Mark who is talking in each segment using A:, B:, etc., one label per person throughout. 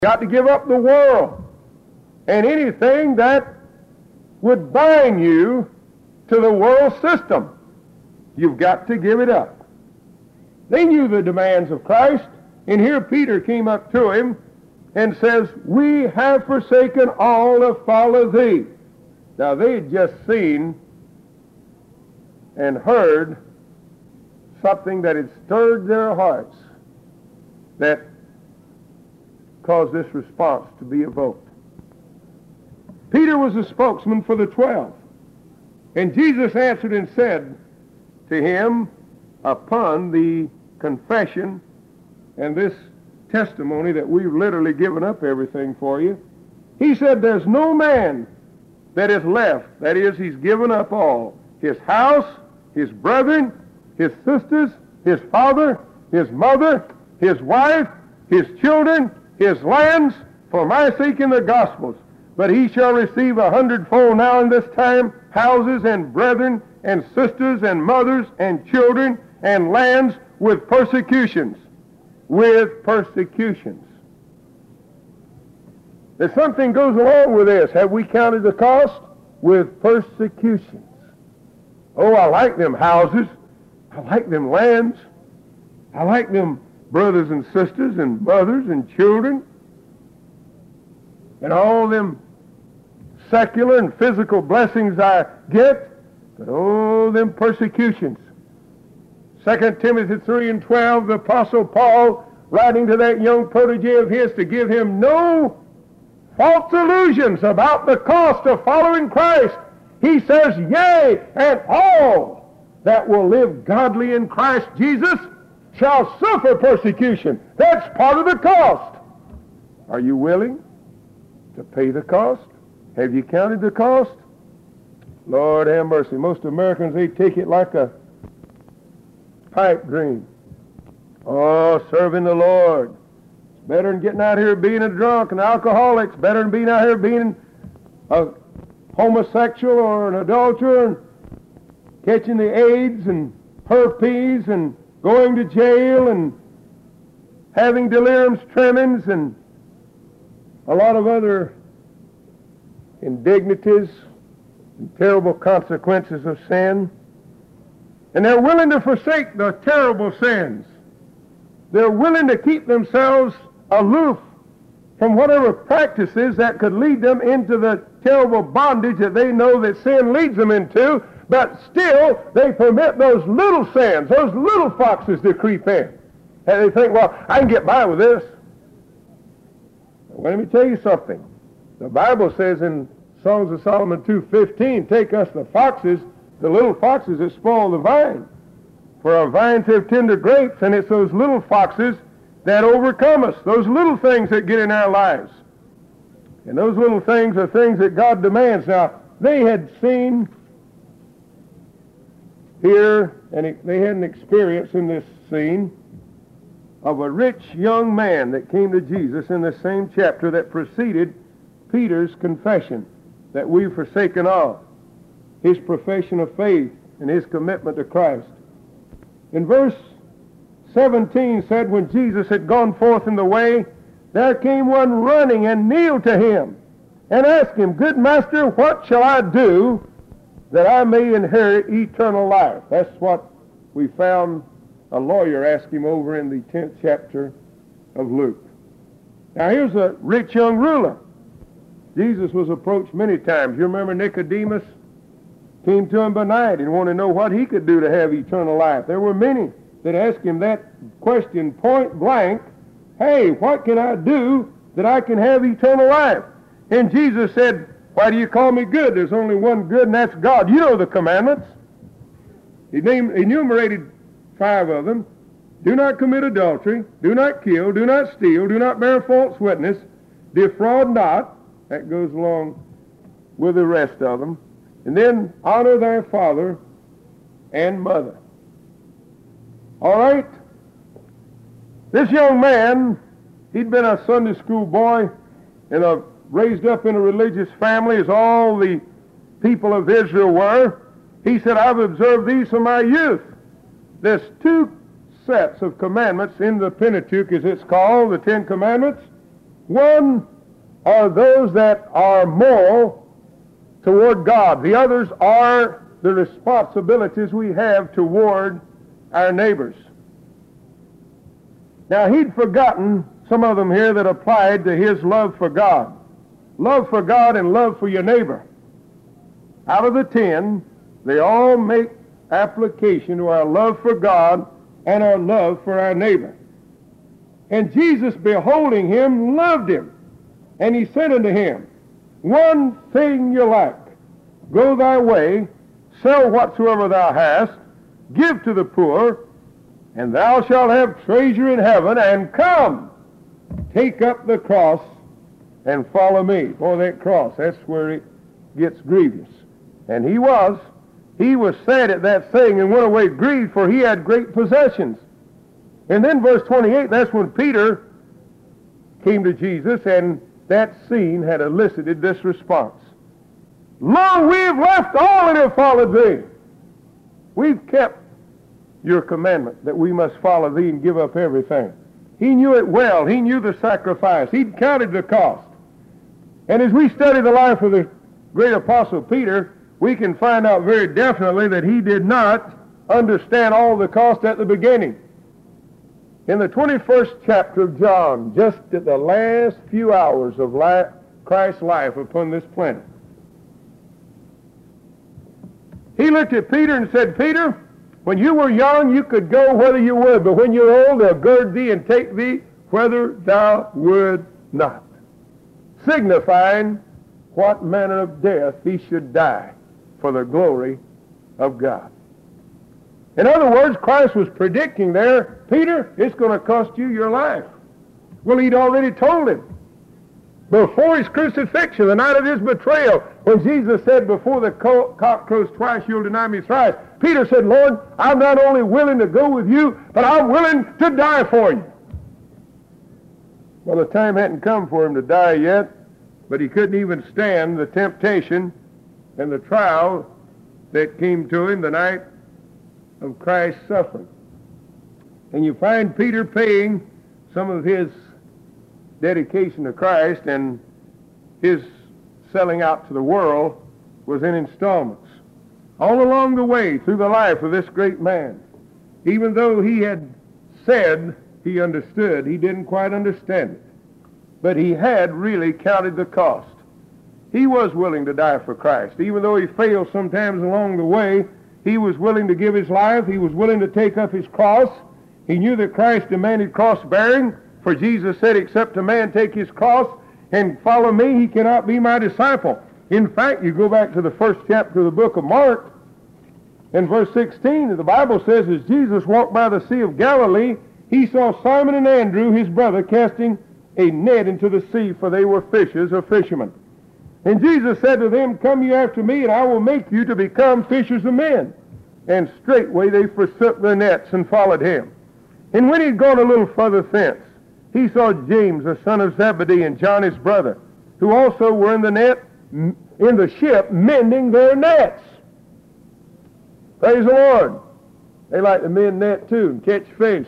A: Got to give up the world and anything that would bind you to the world system. You've got to give it up. They knew the demands of Christ, and here Peter came up to him and says, "We have forsaken all to follow thee." Now they had just seen and heard something that had stirred their hearts that caused this response to be evoked. Peter was a spokesman for the 12. And Jesus answered and said to him, upon the confession and this testimony that we've literally given up everything for you, he said, "There's no man that is left," that is, he's given up all, his house, his brethren, his sisters, his father, his mother, his wife, his children, his lands, for my sake in the Gospels. But he shall receive 100-fold now in this time, houses and brethren and sisters and mothers and children and lands with persecutions. With persecutions. There's something goes along with this. Have we counted the cost? With persecutions. Oh, I like them houses. I like them lands. I like them brothers and sisters and mothers and children and all them secular and physical blessings I get, but oh, them persecutions. 2 Timothy 3:12, the Apostle Paul, writing to that young protege of his to give him no false illusions about the cost of following Christ. He says, "Yea, and all that will live godly in Christ Jesus shall suffer persecution." That's part of the cost. Are you willing to pay the cost? Have you counted the cost? Lord have mercy. Most Americans, they take it like a pipe dream. Oh, serving the Lord. It's better than getting out here being a drunk and alcoholic. It's better than being out here being a homosexual or an adulterer and catching the AIDS and herpes and going to jail and having delirium tremens and a lot of other indignities and terrible consequences of sin. And they're willing to forsake the terrible sins. They're willing to keep themselves aloof from whatever practices that could lead them into the terrible bondage that they know that sin leads them into, but still they permit those little sins, those little foxes to creep in. And they think, well, I can get by with this. Well, let me tell you something. The Bible says in Songs of Solomon 2:15, "Take us the foxes, the little foxes that spoil the vine. For our vines have tender grapes," and it's those little foxes that overcome us, those little things that get in our lives. And those little things are things that God demands. Now, they had seen here, and they had an experience in this scene of a rich young man that came to Jesus in the same chapter that preceded Peter's confession that we've forsaken all, his profession of faith and his commitment to Christ. In verse 17 said, "When Jesus had gone forth in the way, there came one running and kneeled to him and asked him, 'Good master, what shall I do that I may inherit eternal life?'" That's what we found a lawyer asked him over in the 10th chapter of Luke. Now here's a rich young ruler. Jesus was approached many times. You remember Nicodemus came to him by night and wanted to know what he could do to have eternal life. There were many that asked him that question point blank. Hey, what can I do that I can have eternal life? And Jesus said, "Why do you call me good? There's only one good, and that's God. You know the commandments." He enumerated 5 of them. Do not commit adultery, do not kill, do not steal, do not bear false witness, defraud not. That goes along with the rest of them. And then honor thy father and mother. All right? This young man, he'd been a Sunday school boy and raised up in a religious family as all the people of Israel were. He said, "I've observed these from my youth." There's 2 sets of commandments in the Pentateuch, as it's called, the 10 Commandments. One are those that are moral toward God. The others are the responsibilities we have toward our neighbors. Now, he'd forgotten some of them here that applied to his love for God. Love for God and love for your neighbor. Out of the 10, they all make application to our love for God and our love for our neighbor. And Jesus, beholding him, loved him. And he said unto him, one thing you lack. Go thy way, sell whatsoever thou hast, give to the poor, and thou shalt have treasure in heaven, and come, take up the cross, and follow me. Boy, that cross, that's where it gets grievous. And he was sad at that saying and went away grieved, for he had great possessions. And then verse 28, that's when Peter came to Jesus, and that scene had elicited this response. Lo, we have left all and have followed thee. We've kept your commandment that we must follow thee and give up everything. He knew it well. He knew the sacrifice. He'd counted the cost. And as we study the life of the great apostle Peter, we can find out very definitely that he did not understand all the cost at the beginning. In the 21st chapter of John, just at the last few hours of Christ's life upon this planet, he looked at Peter and said, Peter, when you were young, you could go whither you would, but when you're old, they'll gird thee and take thee whither thou would not. Signifying what manner of death he should die for the glory of God. In other words, Christ was predicting there, Peter, it's going to cost you your life. Well, he'd already told him. Before his crucifixion, the night of his betrayal, when Jesus said, before the cock crows twice, you'll deny me thrice, Peter said, Lord, I'm not only willing to go with you, but I'm willing to die for you. Well, the time hadn't come for him to die yet, but he couldn't even stand the temptation and the trial that came to him the night of Christ's suffering. And you find Peter paying some of his dedication to Christ, and his selling out to the world was in installments. All along the way through the life of this great man, even though he had said he understood, he didn't quite understand it. But he had really counted the cost. He was willing to die for Christ. Even though he failed sometimes along the way, he was willing to give his life. He was willing to take up his cross. He knew that Christ demanded cross-bearing, for Jesus said, except a man take his cross and follow me, he cannot be my disciple. In fact, you go back to the first chapter of the book of Mark, in verse 16, the Bible says, as Jesus walked by the Sea of Galilee, he saw Simon and Andrew, his brother, casting a net into the sea, for they were fishers or fishermen. And Jesus said to them, come you after me, and I will make you to become fishers of men. And straightway they forsook their nets and followed him. And when he'd gone a little further thence, he saw James, the son of Zebedee, and John his brother, who also were in the ship, mending their nets. Praise the Lord. They like to mend net too and catch fish.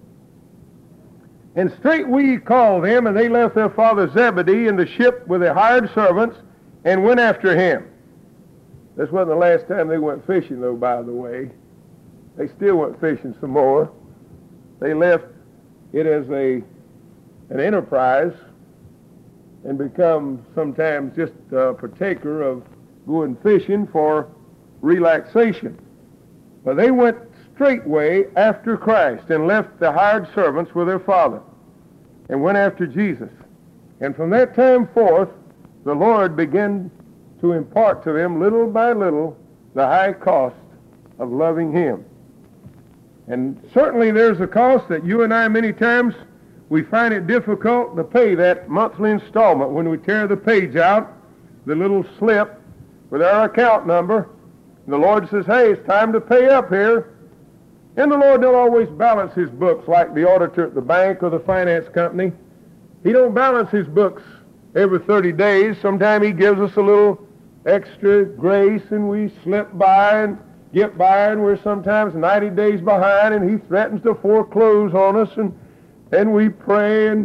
A: And straightway he called them, and they left their father Zebedee in the ship with their hired servants, and went after him. This wasn't the last time they went fishing, though, by the way. They still went fishing some more. They left it as an enterprise and become sometimes just a partaker of going fishing for relaxation. But they went straightway after Christ and left the hired servants with their father and went after Jesus. And from that time forth, the Lord began to impart to them little by little the high cost of loving him. And certainly there's a cost that you and I many times we find it difficult to pay, that monthly installment. When we tear the page out, the little slip with our account number, the Lord says, hey, it's time to pay up here. And the Lord don't always balance his books like the auditor at the bank or the finance company. He don't balance his books every 30 days. Sometimes he gives us a little extra grace and we slip by and get by, and we're sometimes 90 days behind, and he threatens to foreclose on us, and we pray and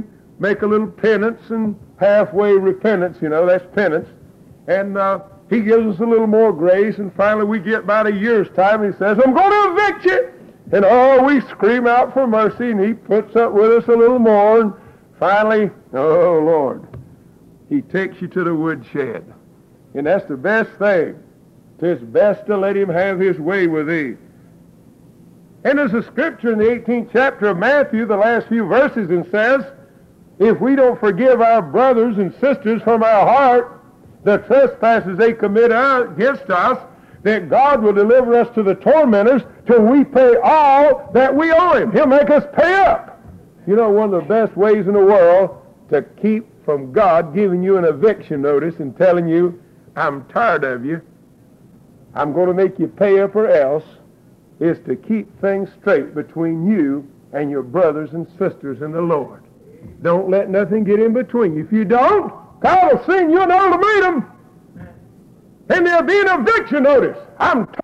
A: make a little penance and halfway repentance, you know, that's penance. And he gives us a little more grace, and finally we get about a year's time, and he says, I'm going to evict you. And oh, we scream out for mercy, and he puts up with us a little more, and finally, oh Lord, he takes you to the woodshed. And that's the best thing. It's best to let him have his way with thee. And there's a scripture in the 18th chapter of Matthew, the last few verses, and says, if we don't forgive our brothers and sisters from our heart the trespasses they commit against us, that God will deliver us to the tormentors till we pay all that we owe him. He'll make us pay up. You know, one of the best ways in the world to keep from God giving you an eviction notice and telling you, I'm tired of you, I'm going to make you pay up or else, is to keep things straight between you and your brothers and sisters in the Lord. Don't let nothing get in between you. If you don't, God will send you an ultimatum. And there'll be an eviction notice. I'm